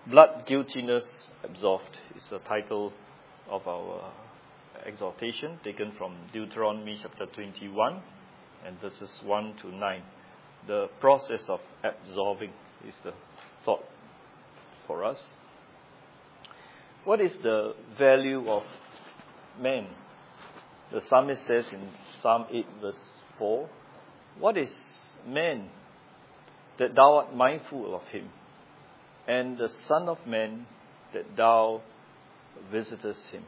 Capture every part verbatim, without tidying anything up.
Blood Guiltiness Absolved is the title of our exhortation, taken from Deuteronomy chapter twenty-one and verses one to nine. The process of absolving is the thought for us. What is the value of man? The psalmist says in Psalm eight verse four, "What is man that thou art mindful of him, and the Son of Man that thou visitest him?"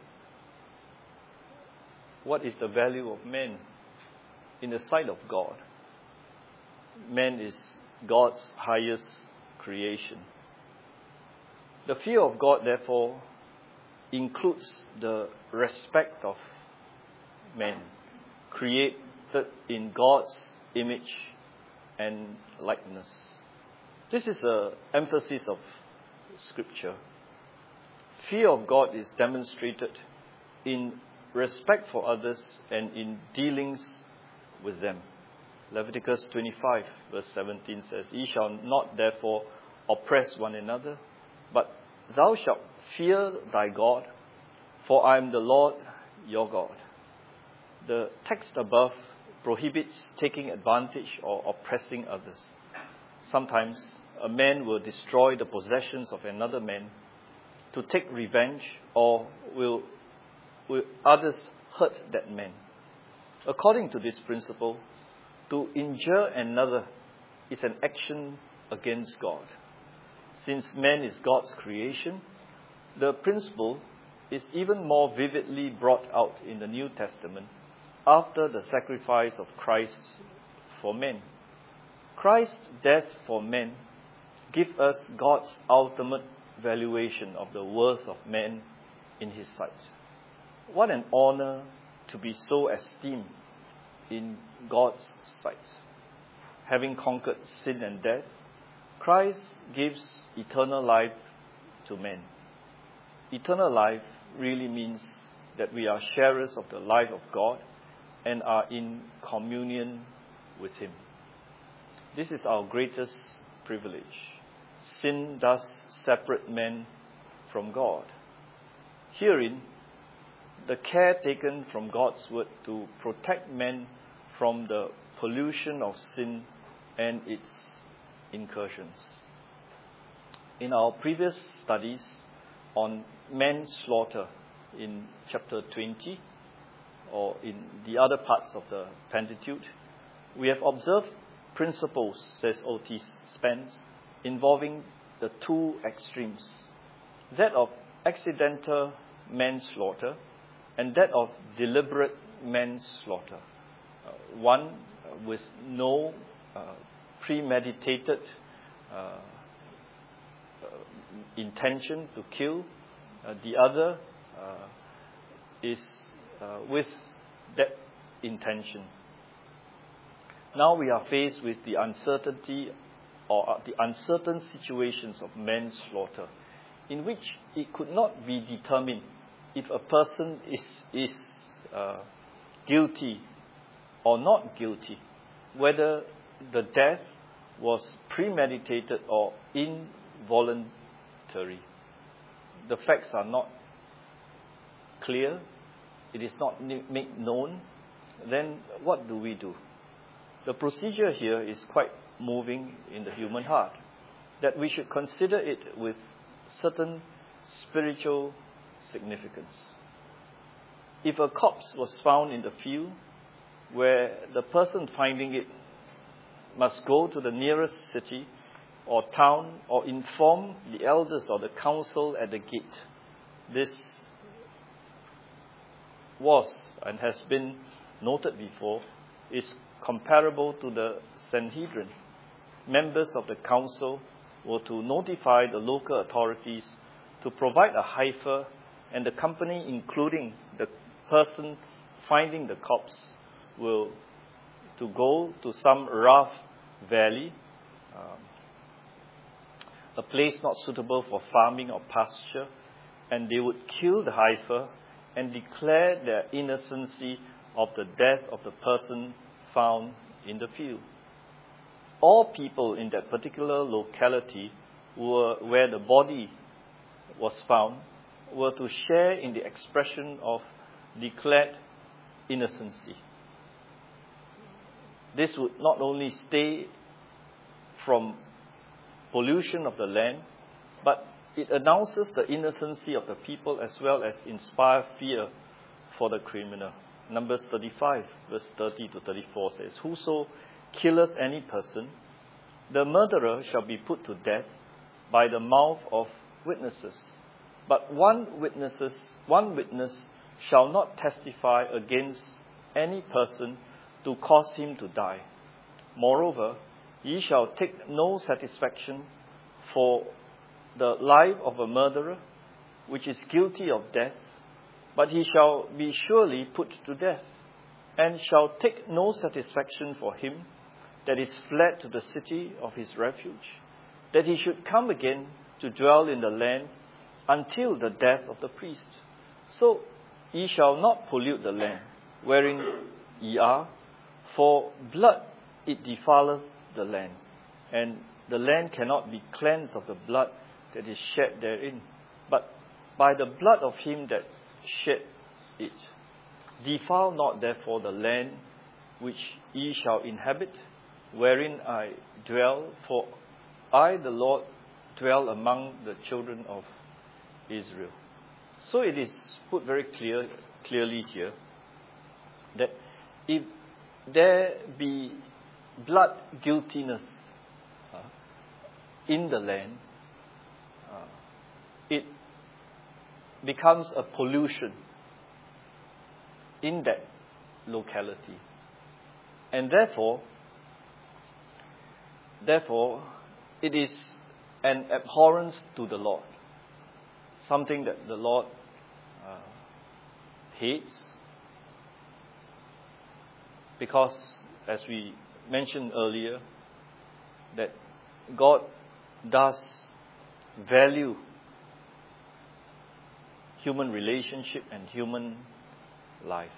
What is the value of man in the sight of God? Man is God's highest creation. The fear of God, therefore, includes the respect of man, created in God's image and likeness. This is the emphasis of Scripture. Fear of God is demonstrated in respect for others and in dealings with them. Leviticus twenty-five verse seventeen says, "Ye shall not therefore oppress one another, but thou shalt fear thy God, for I am the Lord your God." The text above prohibits taking advantage or oppressing others. Sometimes a man will destroy the possessions of another man to take revenge, or will, will others hurt that man. According to this principle, to injure another is an action against God. Since man is God's creation, the principle is even more vividly brought out in the New Testament after the sacrifice of Christ for men. Christ's death for men gives us God's ultimate valuation of the worth of man in His sight. What an honor to be so esteemed in God's sight. Having conquered sin and death, Christ gives eternal life to men. Eternal life really means that we are sharers of the life of God and are in communion with Him. This is our greatest privilege. Sin does separate men from God. Herein, the care taken from God's word to protect men from the pollution of sin and its incursions. In our previous studies on manslaughter in chapter twenty, or in the other parts of the Pentateuch, we have observed principles, says O T Spence, involving the two extremes, that of accidental manslaughter and that of deliberate manslaughter. Uh, one with no uh, premeditated uh, uh, intention to kill, uh, the other uh, is uh, with that intention. Now we are faced with the uncertainty or the uncertain situations of manslaughter, in which it could not be determined if a person is, is uh, guilty or not guilty, whether the death was premeditated or involuntary. The facts are not clear, it is not made known. Then what do we do? The procedure here is quite moving in the human heart, that we should consider it with certain spiritual significance. If a corpse was found in the field, where the person finding it must go to the nearest city or town or inform the elders or the council at the gate. This was and has been noted before, is comparable to the Sanhedrin. Members of the council were to notify the local authorities to provide a heifer, and the company, including the person finding the corpse, will to go to some rough valley, um, a place not suitable for farming or pasture, and they would kill the heifer and declare their innocency of the death of the person found in the field. All people in that particular locality were, where the body was found were to share in the expression of declared innocency. This would not only stay from pollution of the land, but it announces the innocency of the people as well as inspire fear for the criminal. Numbers thirty-five, verse thirty to thirty-four says, "Whoso killeth any person, the murderer shall be put to death by the mouth of witnesses. But one witnesses, one witness shall not testify against any person to cause him to die. Moreover, ye shall take no satisfaction for the life of a murderer, which is guilty of death, but he shall be surely put to death, and shall take no satisfaction for him that is fled to the city of his refuge, that he should come again to dwell in the land until the death of the priest. So ye shall not pollute the land wherein ye are, for blood it defileth the land, and the land cannot be cleansed of the blood that is shed therein, but by the blood of him that shed it. Defile not therefore the land which ye shall inhabit, wherein I dwell, for I, the Lord, dwell among the children of Israel." So it is put very clear, clearly here that if there be blood guiltiness uh, in the land, uh, it becomes a pollution in that locality. And therefore, therefore, it is an abhorrence to the Lord, something that the Lord uh, hates, because, as we mentioned earlier, that God does value human relationship and human life.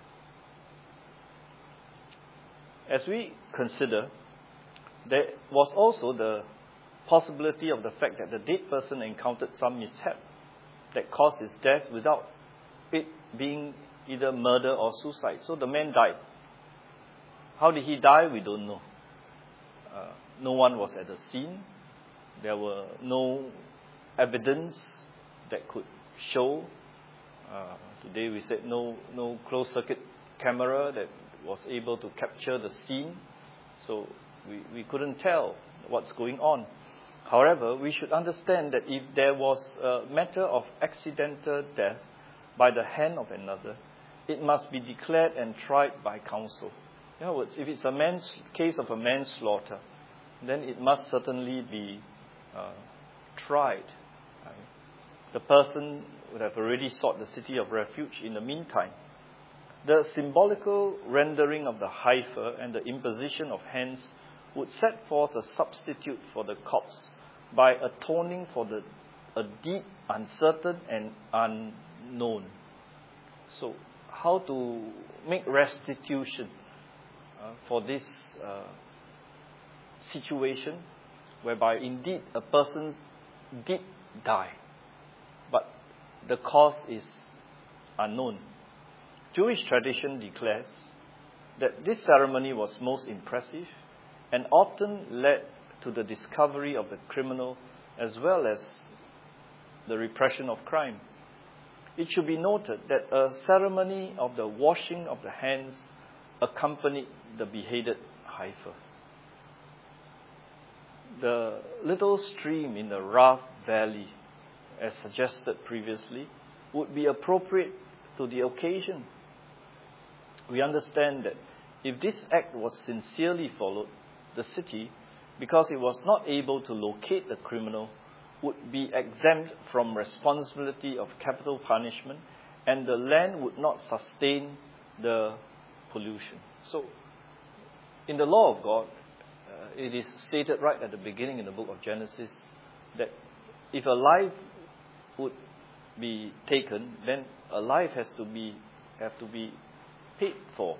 As we consider, there was also the possibility of the fact that the dead person encountered some mishap that caused his death without it being either murder or suicide. So the man died. How did he die? We don't know. Uh, no one was at the scene. There were no evidence that could show. Uh, today we said no, no closed-circuit camera that was able to capture the scene. So we, we couldn't tell what's going on. However, we should understand that if there was a matter of accidental death by the hand of another, it must be declared and tried by counsel. In other words, if it's a man's case of a manslaughter, then it must certainly be uh, tried. Right? The person would have already sought the city of refuge in the meantime. The symbolical rendering of the heifer and the imposition of hands would set forth a substitute for the corpse by atoning for the a deed uncertain and unknown. So, how to make restitution uh, for this uh, situation whereby indeed a person did die, but the cause is unknown. Jewish tradition declares that this ceremony was most impressive and often led to the discovery of the criminal as well as the repression of crime. It should be noted that a ceremony of the washing of the hands accompanied the beheaded heifer. The little stream in the Rav Valley, as suggested previously, would be appropriate to the occasion. We understand that if this act was sincerely followed, the city, because it was not able to locate the criminal, would be exempt from responsibility of capital punishment, and the land would not sustain the pollution. So, in the law of God, uh, it is stated right at the beginning in the book of Genesis that if a life would be taken, then a life has to be have to be paid for.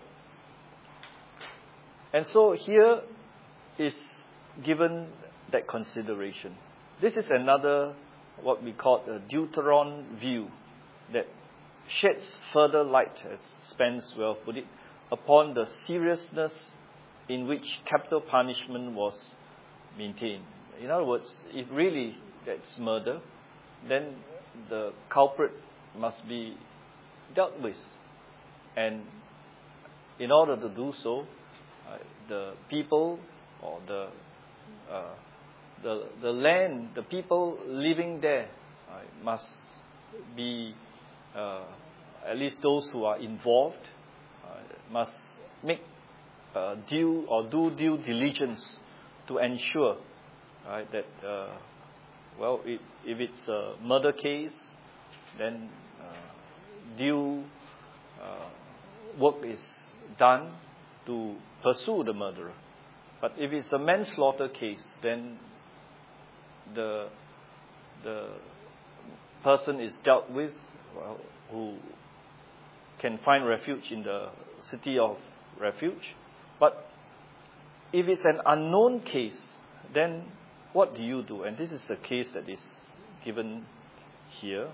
And so here is given that consideration. This is another what we call a Deuteron view that sheds further light, as Spence well put it, upon the seriousness in which capital punishment was maintained. In other words, if really that's murder, then the culprit must be dealt with. And in order to do so, uh, the people or the uh, the the land, the people living there uh, must be, uh, at least those who are involved, uh, must make uh, due or do due diligence to ensure, right, that uh, well, it, if it's a murder case, then uh, due uh, work is done to pursue the murderer. But if it's a manslaughter case, then the the person is dealt with, well, who can find refuge in the city of refuge. But if it's an unknown case, then what do you do? And this is the case that is given here,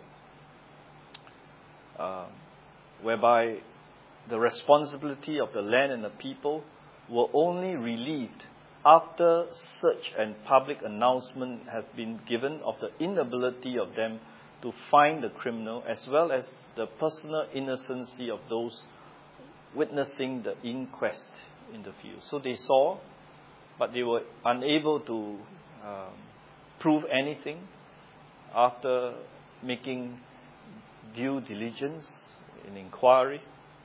uh, whereby the responsibility of the land and the people were only relieved after such and public announcement has been given of the inability of them to find the criminal, as well as the personal innocency of those witnessing the inquest in the field. So they saw, but they were unable to um, prove anything after making due diligence in inquiry.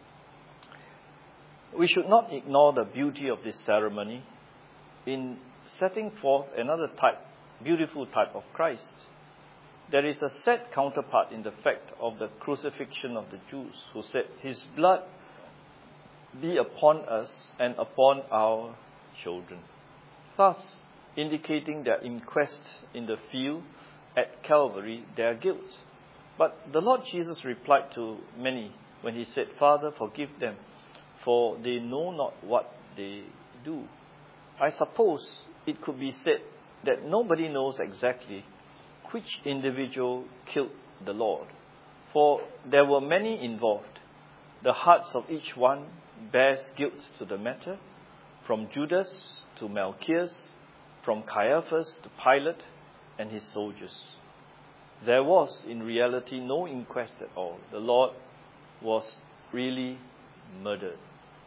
We should not ignore the beauty of this ceremony in setting forth another type, beautiful type of Christ. There is a sad counterpart in the fact of the crucifixion of the Jews, who said, "His blood be upon us and upon our children," thus indicating their inquest in the field at Calvary, their guilt. But the Lord Jesus replied to many when he said, "Father, forgive them, for they know not what they do." I suppose it could be said that nobody knows exactly which individual killed the Lord, for there were many involved. The hearts of each one bears guilt to the matter, from Judas to Malchus, from Caiaphas to Pilate and his soldiers. There was, in reality, no inquest at all. The Lord was really murdered.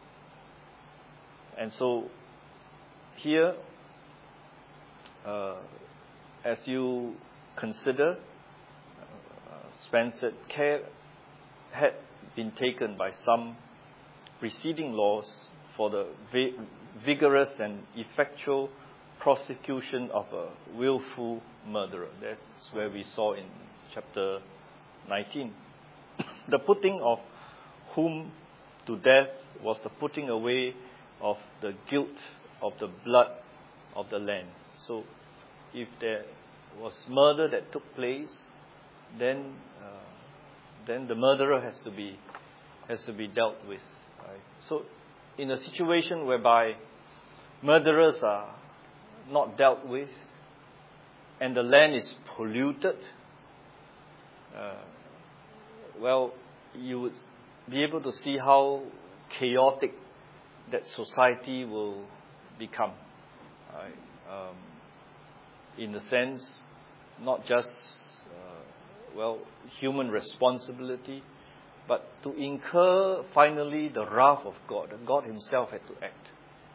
And so, here, uh, as you consider, uh, Spencer, care had been taken by some preceding laws for the vi- vigorous and effectual prosecution of a willful murderer. That's where we saw in chapter nineteen. The putting of whom to death was the putting away of the guilt of the blood of the land. So, if there was murder that took place, then uh, then the murderer has to be has to be dealt with. Right? So, in a situation whereby murderers are not dealt with and the land is polluted, uh, well, you would be able to see how chaotic that society will become. Right? Um, in the sense, not just, uh, well, human responsibility, but to incur finally the wrath of God. God himself had to act.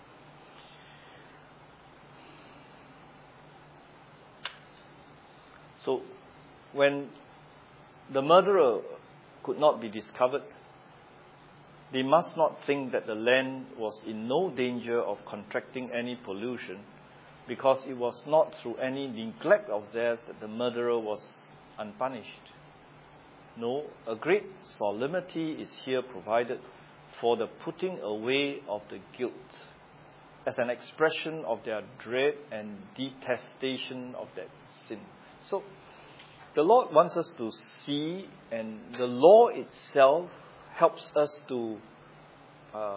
So, when the murderer could not be discovered, they must not think that the land was in no danger of contracting any pollution, because it was not through any neglect of theirs that the murderer was unpunished. No, a great solemnity is here provided for the putting away of the guilt, as an expression of their dread and detestation of that sin. So, the Lord wants us to see, and the law itself helps us to uh,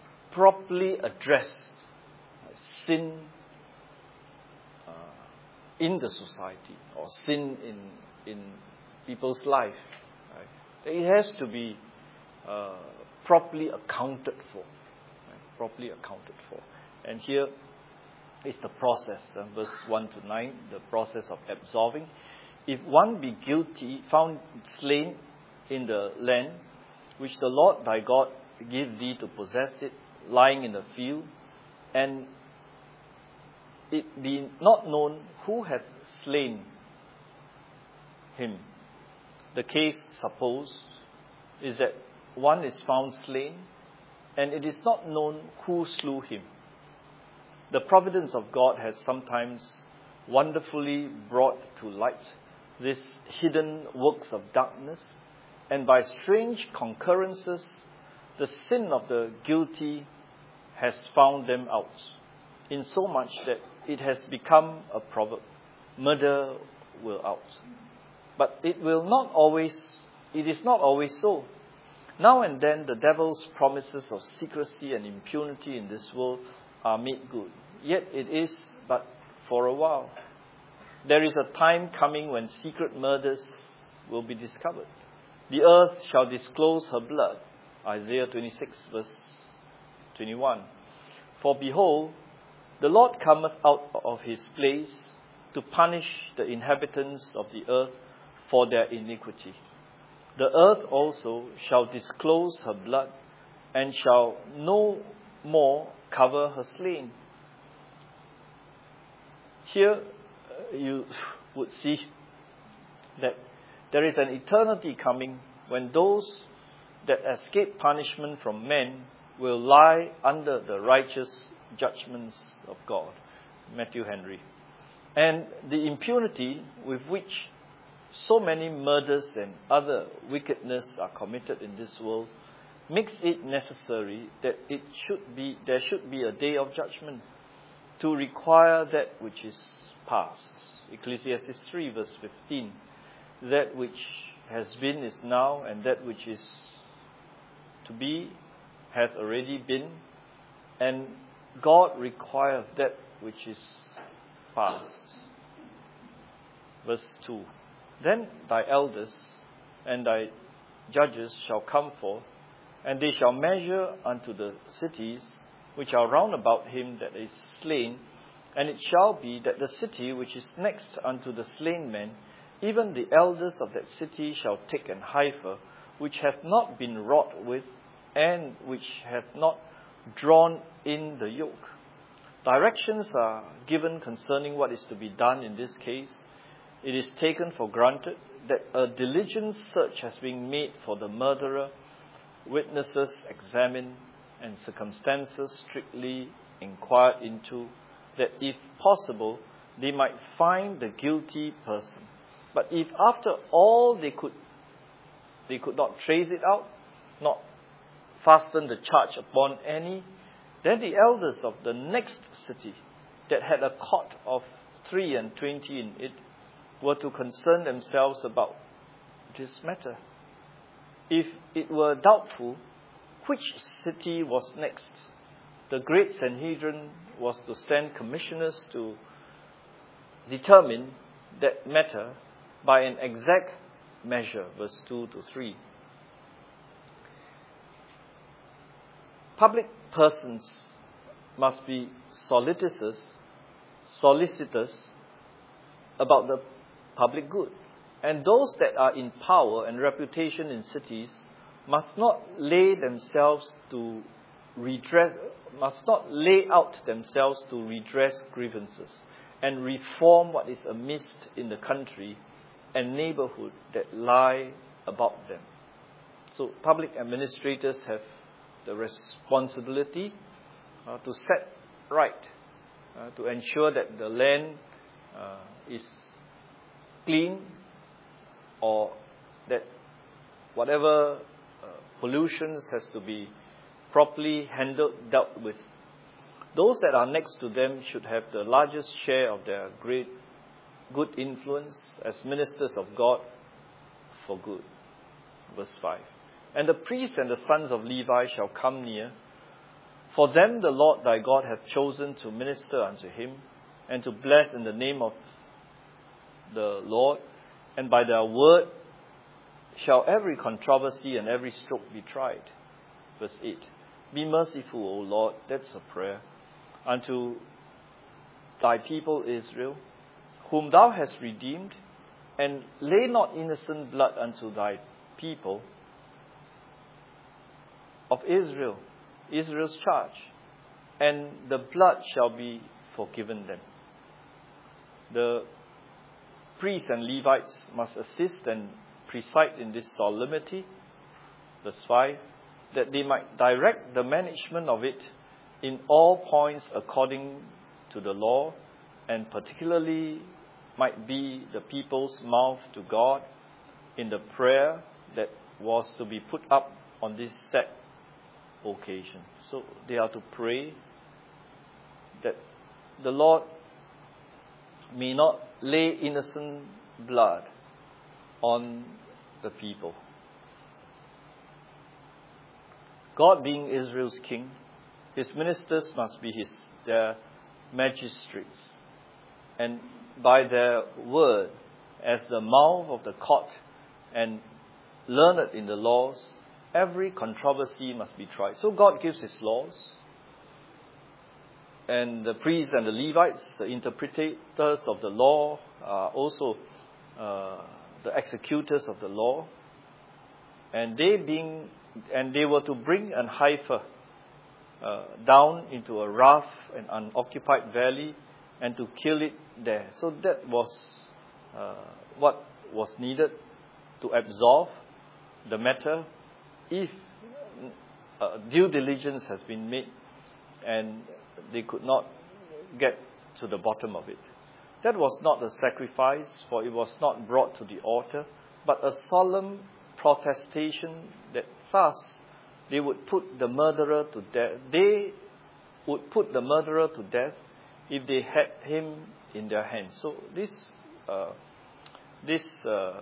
properly address sin uh, in the society or sin in in people's life, right? It has to be uh, properly accounted for, right? Properly accounted for. And here is the process, uh, verse one to nine, the process of absolving. If one be guilty, found slain in the land, which the Lord thy God give thee to possess it, lying in the field, and it be not known who hath slain him. The case supposed is that one is found slain, and it is not known who slew him. The providence of God has sometimes wonderfully brought to light these hidden works of darkness, and by strange concurrences, the sin of the guilty has found them out, in so much that it has become a proverb, murder will out. But it will not always, it is not always so. Now and then the devil's promises of secrecy and impunity in this world are made good. Yet it is but for a while. There is a time coming when secret murders will be discovered. The earth shall disclose her blood. Isaiah twenty-six verse twenty-one. For behold, the Lord cometh out of his place to punish the inhabitants of the earth for their iniquity. The earth also shall disclose her blood, and shall no more cover her slain. Here you would see that there is an eternity coming when those that escape punishment from men will lie under the righteous judgments of God. Matthew Henry. And the impunity with which so many murders and other wickedness are committed in this world makes it necessary that it should be there should be a day of judgment to require that which is past. Ecclesiastes three verse fifteen. That which has been is now, and that which is to be hath already been, and God requireth that which is past. Verse two. Then thy elders and thy judges shall come forth, and they shall measure unto the cities which are round about him that is slain. And it shall be that the city which is next unto the slain man, even the elders of that city shall take an heifer, which hath not been wrought with, and which hath not drawn in the yoke. Directions are given concerning what is to be done in this case. It is taken for granted that a diligent search has been made for the murderer, witnesses examined, and circumstances strictly inquired into, that if possible, they might find the guilty person. But if after all they could they could not trace it out, not fasten the charge upon any, then the elders of the next city that had a court of three and twenty in it were to concern themselves about this matter. If it were doubtful which city was next, the great Sanhedrin was to send commissioners to determine that matter by an exact measure, verse two to three. Public persons must be solicitous, solicitous about the public good. And those that are in power and reputation in cities must not lay themselves to redress, must not lay out themselves to redress grievances and reform what is amiss in the country and neighborhood that lie about them. So public administrators have the responsibility uh, to set right, uh, to ensure that the land uh, is clean, or that whatever uh, pollutions has to be properly handled, dealt with. Those that are next to them should have the largest share of their great good influence as ministers of God for good. Verse five. And the priests and the sons of Levi shall come near. For them the Lord thy God hath chosen to minister unto him, and to bless in the name of the Lord, and by their word shall every controversy and every stroke be tried. Verse eight. Be merciful, O Lord, that's a prayer, unto thy people Israel, whom thou hast redeemed, and lay not innocent blood unto thy people of Israel, Israel's charge, and the blood shall be forgiven them. The priests and Levites must assist and preside in this solemnity, verse five, that they might direct the management of it in all points according to the law, and particularly might be the people's mouth to God in the prayer that was to be put up on this set occasion. So they are to pray that the Lord may not lay innocent blood on the people. God being Israel's king, his ministers must be his their magistrates, and by their word, as the mouth of the court and learned in the laws, every controversy must be tried. So God gives his laws, and the priests and the Levites, the interpreters of the law, are also uh, the executors of the law, and they being and they were to bring an heifer uh, down into a rough and unoccupied valley and to kill it there. So that was uh, what was needed to absolve the matter if uh, due diligence has been made and they could not get to the bottom of it. That was not a sacrifice, for it was not brought to the altar, but a solemn protestation that thus they would put the murderer to death. They would put the murderer to death if they had him in their hands. So this uh, this uh, uh,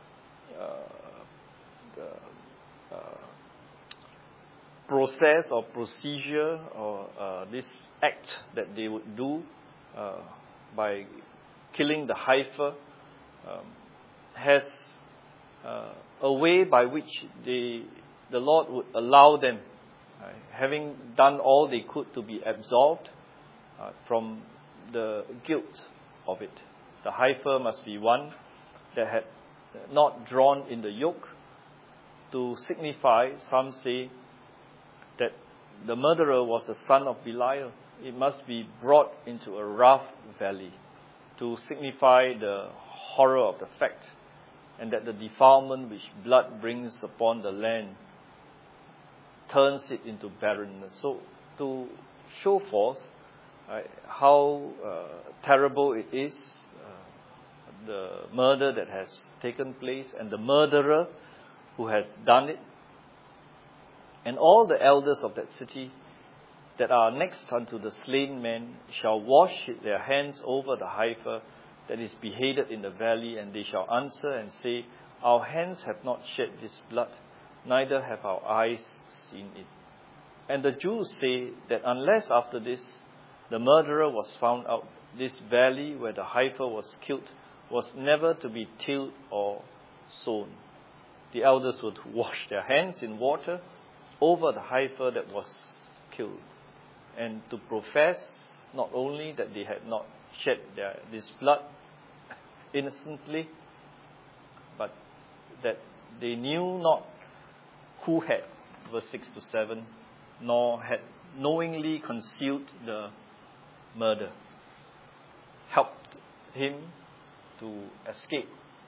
the, uh, process or procedure or uh, this act that they would do uh, by killing the heifer um, has uh, a way by which they, the Lord would allow them, uh, having done all they could to be absolved uh, from the guilt of it. The heifer must be one that had not drawn in the yoke, to signify, some say, that the murderer was the son of Belial. It must be brought into a rough valley to signify the horror of the fact, and that the defilement which blood brings upon the land turns it into barrenness. So to show forth uh, how uh, terrible it is, uh, the murder that has taken place and the murderer who has done it, and all the elders of that city that are next unto the slain man shall wash their hands over the heifer that is beheaded in the valley, and they shall answer and say, Our hands have not shed this blood, neither have our eyes seen it. And the Jews say that unless after this the murderer was found out, this valley where the heifer was killed was never to be tilled or sown. The elders were to wash their hands in water over the heifer that was killed, and to profess not only that they had not shed their, this blood innocently, but that they knew not who had, verse six to seven, nor had knowingly concealed the murder, helped him to escape,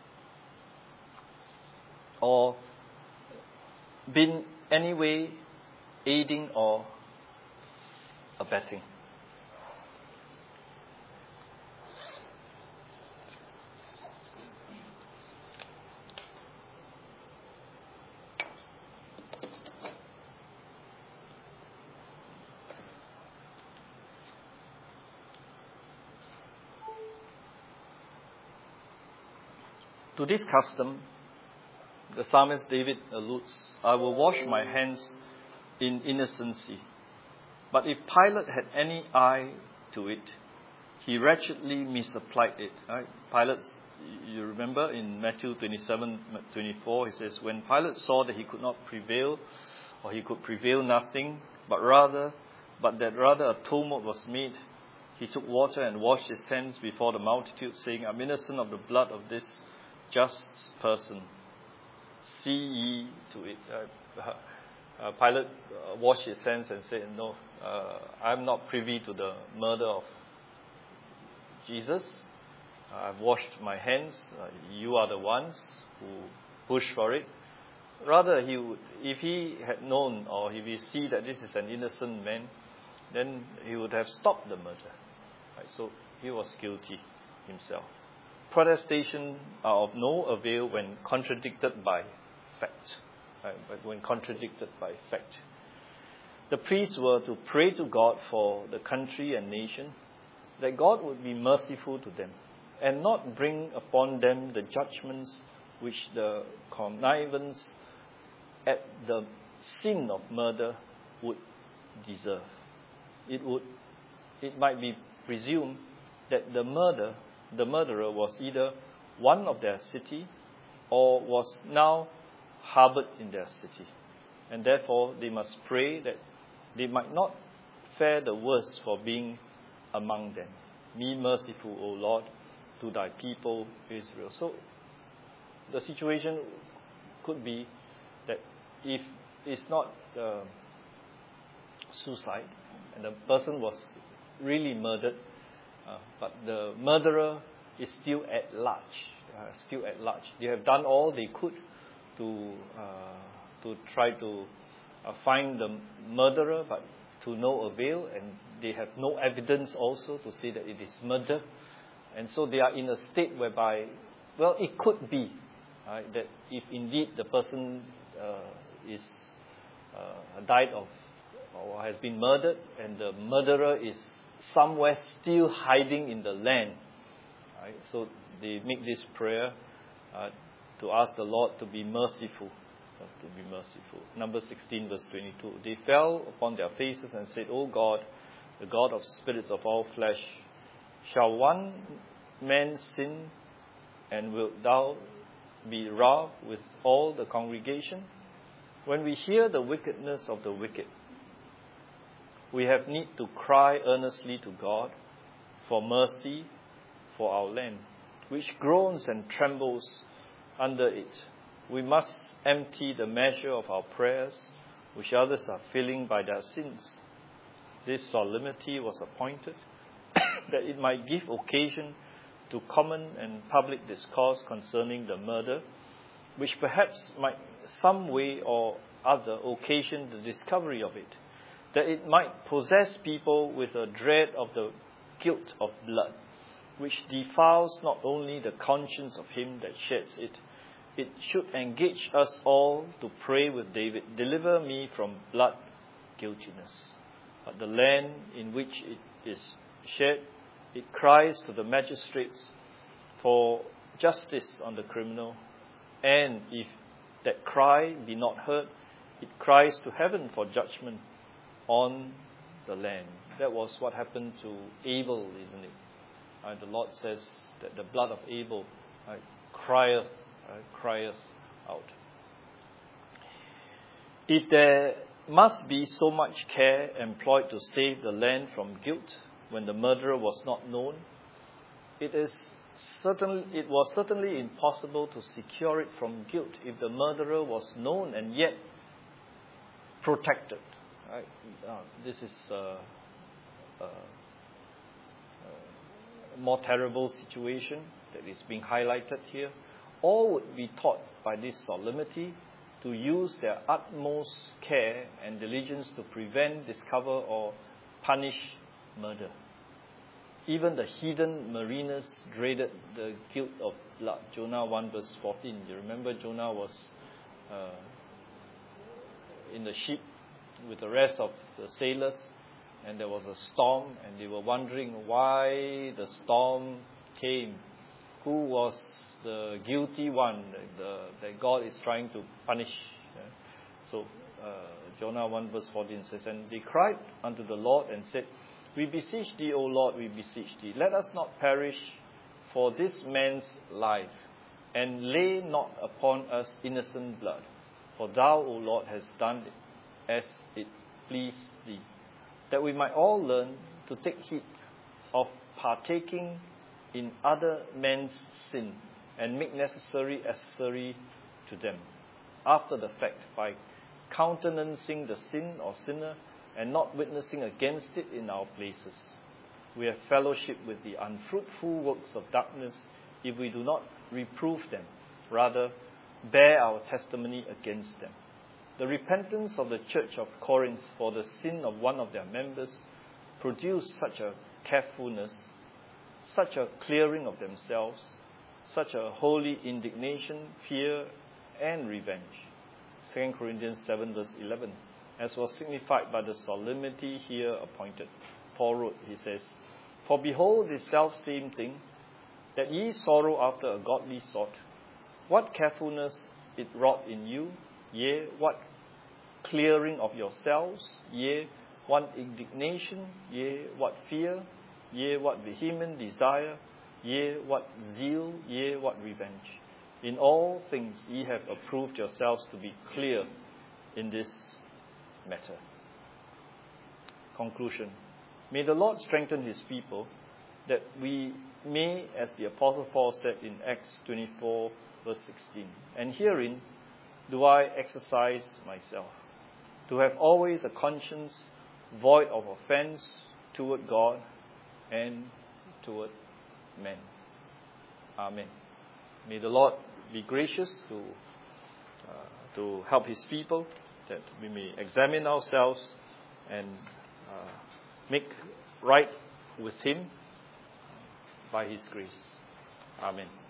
or been any way aiding or abetting. To this custom, the psalmist David alludes, I will wash my hands in innocency. But if Pilate had any eye to it, he wretchedly misapplied it. Right? Pilate's you remember in Matthew twenty-seven, twenty-four, he says, when Pilate saw that he could not prevail, or he could prevail nothing, but rather, but that rather a tumult was made, he took water and washed his hands before the multitude, saying, I'm innocent of the blood of this just person. See ye to it. Uh, uh, Pilate uh, washed his hands and said, no, uh, I'm not privy to the murder of Jesus. I've washed my hands. Uh, you are the ones who pushed for it. Rather, he would, if he had known, or if he see that this is an innocent man, then he would have stopped the murder. Right? So he was guilty himself. Protestation are of no avail when contradicted by fact. Right? But when contradicted by fact, the priests were to pray to God for the country and nation, that God would be merciful to them and not bring upon them the judgments which the connivance at the sin of murder would deserve. It would, it might be presumed that the murder, the murderer was either one of their city or was now harbored in their city, and therefore they must pray that they might not fare the worse for being among them. Be merciful, O Lord, to thy people Israel. So the situation could be that if it's not uh, suicide and the person was really murdered, uh, but the murderer is still at large, uh, still at large. They have done all they could to uh, to try to uh, find the murderer, but to no avail, and they have no evidence also to say that it is murder. And so they are in a state whereby, well, it could be right, that if indeed the person uh, is uh, died of or has been murdered, and the murderer is somewhere still hiding in the land, right? So they make this prayer uh, to ask the Lord to be merciful, uh, to be merciful. Number sixteen, verse twenty-two. They fell upon their faces and said, O God, the God of spirits of all flesh, shall one man sin, and wilt thou be wroth with all the congregation? When we hear the wickedness of the wicked, we have need to cry earnestly to God for mercy for our land, which groans and trembles under it. We must empty the measure of our prayers, which others are filling by their sins. This solemnity was appointed that it might give occasion to common and public discourse concerning the murder, which perhaps might some way or other occasion the discovery of it, that it might possess people with a dread of the guilt of blood, which defiles not only the conscience of him that sheds it. It should engage us all to pray with David, deliver me from blood guiltiness. But the land in which it is shed, it cries to the magistrates for justice on the criminal, and if that cry be not heard, it cries to heaven for judgment on the land. That was what happened to Abel, isn't it? Uh, the Lord says that the blood of Abel uh, crieth, uh, crieth out. If there must be so much care employed to save the land from guilt when the murderer was not known, it is certainly it was certainly impossible to secure it from guilt if the murderer was known and yet protected. Right? Uh, this is uh, uh, uh, a more terrible situation that is being highlighted here. All would be taught by this solemnity to use their utmost care and diligence to prevent, discover, or punish murder. Even the heathen mariners dreaded the guilt of blood. Jonah one verse fourteen. You remember Jonah was uh, in the ship with the rest of the sailors, and there was a storm, and they were wondering why the storm came. Who was the guilty one that, the, that God is trying to punish? Yeah. So uh, Jonah one verse fourteen says, and they cried unto the Lord and said, we beseech thee, O Lord, we beseech thee, let us not perish for this man's life, and lay not upon us innocent blood. For thou, O Lord, hast done it as it pleased thee, that we might all learn to take heed of partaking in other men's sin, and make necessary accessory to them, after the fact, by countenancing the sin or sinner, and not witnessing against it in our places. We have fellowship with the unfruitful works of darkness, if we do not reprove them, rather bear our testimony against them. The repentance of the church of Corinth for the sin of one of their members produced such a carefulness, such a clearing of themselves, such a holy indignation, fear, and revenge. Second Corinthians seven verse eleven, as was signified by the solemnity here appointed. Paul wrote, he says, For behold, this selfsame thing, that ye sorrow after a godly sort, what carefulness it wrought in you, yea, what clearing of yourselves, yea, what indignation, yea, what fear, yea, what vehement desire, yea, what zeal, yea, what revenge. In all things ye have approved yourselves to be clear in this matter. Conclusion. May the Lord strengthen his people, that we may, as the Apostle Paul said in Acts twenty-four, verse sixteen, and herein do I exercise myself, to have always a conscience void of offense toward God and toward men. Amen. May the Lord be gracious to uh, to help his people, that we may examine ourselves and uh, make right with him by his grace. Amen.